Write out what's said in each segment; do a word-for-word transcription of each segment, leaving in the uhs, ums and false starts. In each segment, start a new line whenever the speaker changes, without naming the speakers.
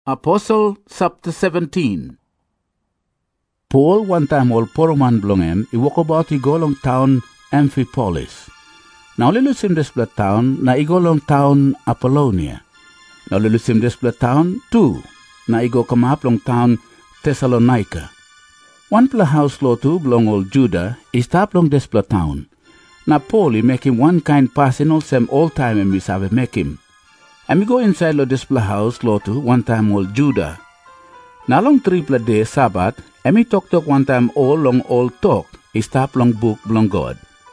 Apostle chapter seventeen. Paul one time all poroman blongem I walk about I go long town Amphipolis. Now lilusim despla town na I go long town Apollonia. Now lilusim despla town too na I go come up long town Thessalonica. One pla house lo tu blong old Judah I stop long despla town. Na Paul I make him one kind passing all sem all time and we save make him. And we go inside lo despla house lo tu one time old Judah. Na long triple day Sabbath, and we talk talk one time all long all talk, I stop long book blong God.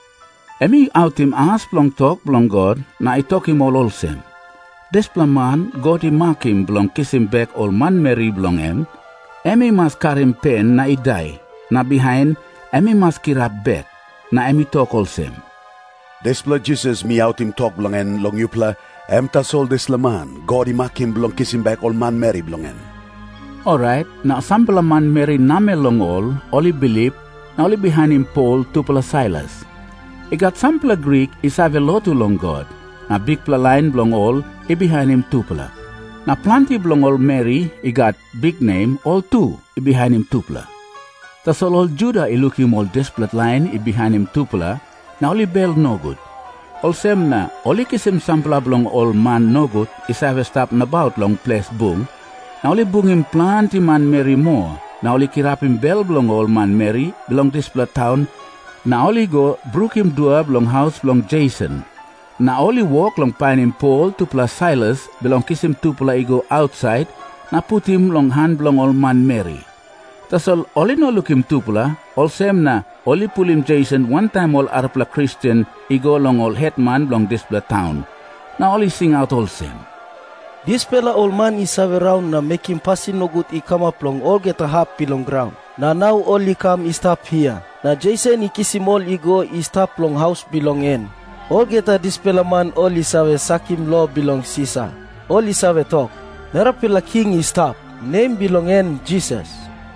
And we out him ask blong talk blong God, na I talk him all all sem. Despla man, God I mark him blong kiss him back all man Mary blong em, and we must carry him pen na I die, na behind, and we must kirap back, na and we talk all sem.
Despla Jesus mi out him talk blong en long yupla, em ta sol desla man, God I mark him blong kiss him back all man Mary blong en.
Alright, na sampla man Mary name long all, only believe, na only behind him Paul tupala Silas. I got sampla Greek is have a lot to long God. Na big pla line blong all, I behind him tupala. Na plenty blong all Mary, I got big name all two, I behind him tupala. Tas all all Judah I look him all desplat line, I behind him tupala, na only bell no good. All sem na, only kisim sampla blong all man no good, is have a stop na about long place boom. Na oli bung him plenty man Mary more. Na oli kirap him bell blong all man Mary, belong this pla town. Na oli go brook him dua blong house blong Jason. Na oli walk long pine him Paul to pla Silas, belong kiss him to pla go outside. Na put him long hand blong all man Mary. Tas all oli no look him to pla, all sem na, oli pull him Jason one time all arpla Christian, I go long all headman blong this pla town. Na oli sing out all sem.
This fella old man is have around na make him passing no good I come up long all get a happy long ground. Na now only come I stop here. Na Jason I kiss him all I go I stop long house belong in. All get a this fella man all is have sack him law belong Caesar. All is have talk. Nara pela king I stop. Name belong in Jesus.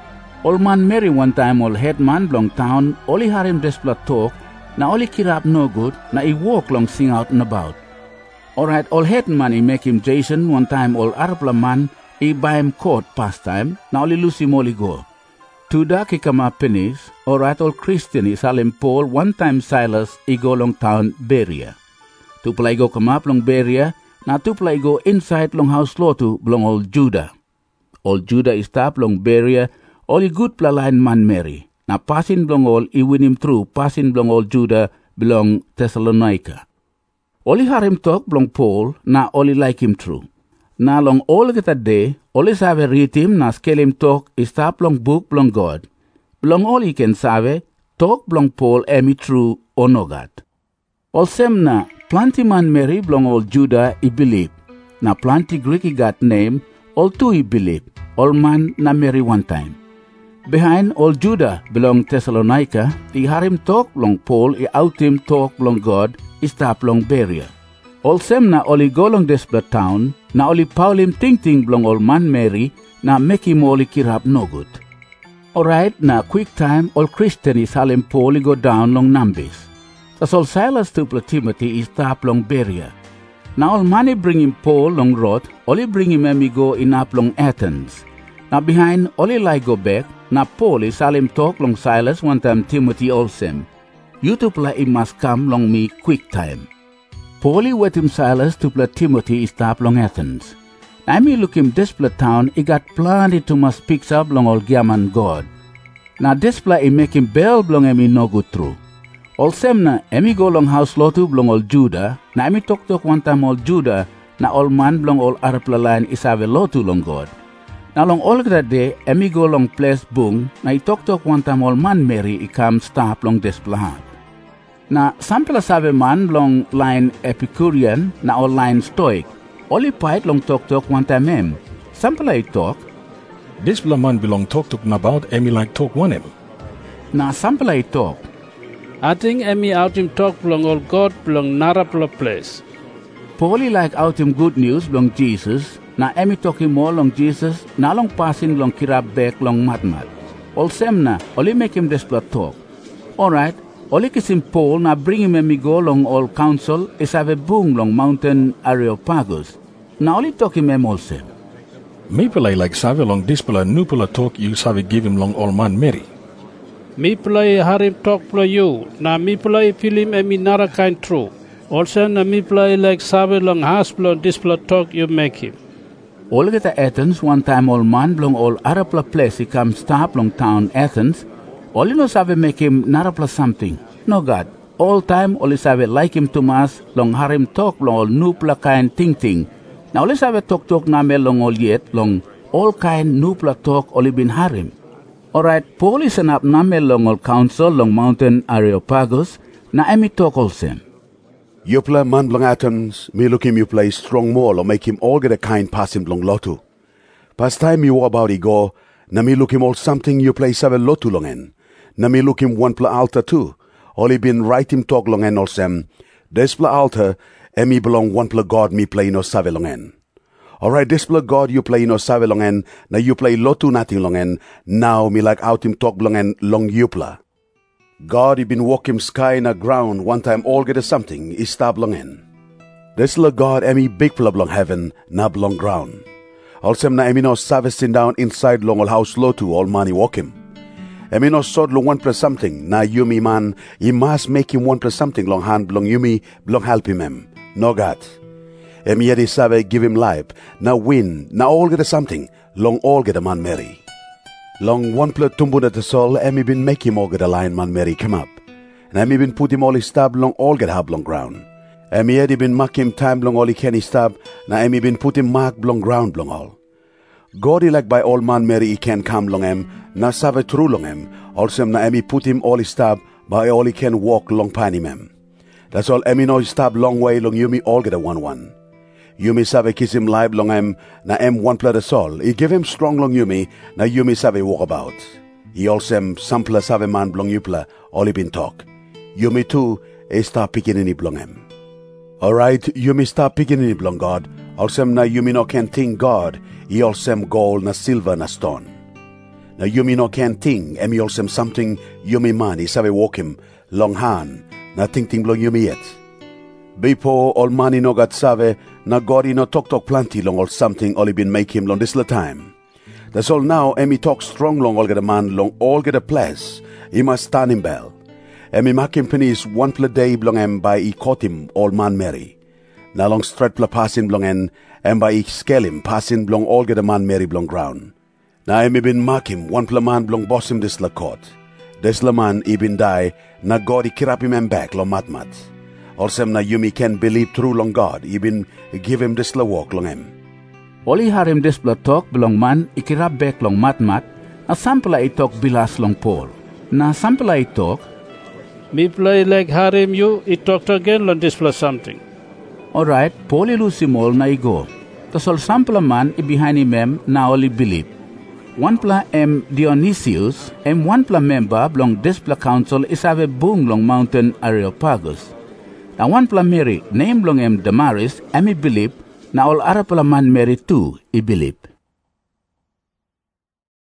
Old man Mary one time all headman belong town, only had him despla talk, na only kirap no good, na I walk long sing out and about. Alright, all headman I make him Jason one time all arpla man, I buy him court pastime, na only lose him only go. Two dark I come up pennies, alright all Christian I sell him Paul one time Silas I go long town Berea. Two play go come up long Berea, na two play go inside long house law to belong all Judah. All Judah I stop long Berea, all I good pla line man Mary. Na passing belong all I win him through, passing belong all Judah belong Thessalonica. Oli har him talk blong Paul, na oli like him true. Na long all get a day, oli save read him na scale him talk, is stop long book blong God. Blong all he can save, talk blong Paul emi true or no God. All sem na, plenty man Mary blong all Judah I believe. Na plenty Greek I got name, all two I believe. All man na Mary one time. Behind all Judah belong Thessalonica, I har him talk blong Paul, I out him talk blong God, I stop long Berea. All sem na oli go long despla town, na oli Paul him ting ting blong all man Mary, na make him oli kirap no good. Alright, na quick time, all Christian is halim Paul I go down long Nambis. Tas all Silas to pla Timothy is stop long Berea. Na all money bring him Paul long road, oli bring him emi go in up long Athens. Na behind, oli like go back, na Paul is halim talk long Silas one time Timothy all sem. You to play it must come long me quick time. Pauli with him Silas to play Timothy is stop long Athens. I me look him despla town, he got plenty to must picks up long all Gaman God. Now despla he make him bell blong emi no good through. All sem na emi go long house lotu blong all Judah, na emi talk talk one time all Judah, na all man blong all arpla line is have a lotu long God. Now long all that day, emi go long place boom, na I talk talk one time all man Mary he come stop long despla hat. Na sampla save man long line Epicurean, na all line Stoic. Only fight long talk talk one time em. Sampla I talk.
This man belong talk talk about emi like talk one em.
Na sampla I talk.
I think emi out him talk long all God long narapla place.
Pauli like out him good news long Jesus, na emi talk him more long Jesus, na long passing long kirap back long matmat. All sem na, only make him despla talk. Alright. Oli kisim Paul na bring him emi go long all council is have a boom long mountain Areopagus. Na oli talk him em also.
Me pala like save long this pala new pala talk you save give him long old man Mary.
Mi play harim talk pla you, na mi play film emi nara kind true. Also na mi play like sabe long has pla this pla talk you make him.
All get to Athens, one time all man belong all Arapla place he come stop long town Athens. All you know save make him narapla something. No God. All time all save like him to mass long harim talk long all new pla kind ting ting. Now all save talk talk na me long all yet long all kind new pla talk all been harim. Alright, Paul is an up name long all council long mountain Areopagus, na emi talk also.
You play man blong Athens, me look him you play strong more or make him all get a kind pass him blong lotu. Past time you about he go, na me look him all something you play seven lotu long en. Na me look him one pla altar too. All he been right him talk long en all sem. Des pla altar, emi belong one pla God me play no save long en. Alright, this pla God you play no save long en, na you play lotu nothing long en, now me like out him talk long en long you pla. God he been walk him sky na ground one time all get a something, he stab long en. This la God emi big pla long heaven, na long ground. Also na emi no save sin down inside long all house lotu all money walk him. Emi no sod long one pla something, na you me man, he must make him one pla something long hand belong you me, belong help him em. No God. Emi yet he save give him life, na win, na all get a something, long all get a man Mary. Long one pla tumbu at the soul, emi been make him all get a lion man Mary come up. And emi been put him all his stab long all get hab long ground. Emi yet he been mark him time long all he can he stab, na emi been put him mark long ground long all. God he like by all man Mary he can come long em, na save true long em, also na emi put him all his stab, by all he can walk long pan him em. That's all emi no stab long way long you me all get a one one. Yumi save kiss him live long em, na em one pla the soul. He give him strong long Yumi, na Yumi save walk about. He also em sample save man blong yupla, all he been talk. Yumi too, he start picking in blong em. Alright, Yumi start picking in blong God, also em na Yumi no can think God, he also em gold na silver na stone. Na Yumi no can think, em he also em something Yumi man, he save walk him, long hand, na think think blong Yumi yet. Before all money no got save, na God he no talk talk plenty long or something all he been make him long this little time. That's all now, emi talk strong long all get a man long all get a place. He must stand him bell. Emi make him finish one pla day long em by he caught him all man Mary. Na long straight pla passing long en, em by he scale him passing long all get a man Mary long ground. Na emi been mark him one pla man long boss him this la court. This la man he been die, na God he kirap him em back long mat mat. Also na Yumi can believe true long God, he been give him this la walk long him.
Oli harim this pla talk belong man ikirap back long mat mat, na sampla i talk bilas long Paul. Na sampla i talk,
Mi play like harim you, it talked again long this pla something.
alright, Paul i lose him all na i go. Tasol sampla man i behind him em na oli believe. One pla em Dionysius, em one pla member belong this pla council is have a boom long mountain Areopagus. Na one pla Mary, name long em Damaris, emi believe, na all Arapala man Mary too, I believe.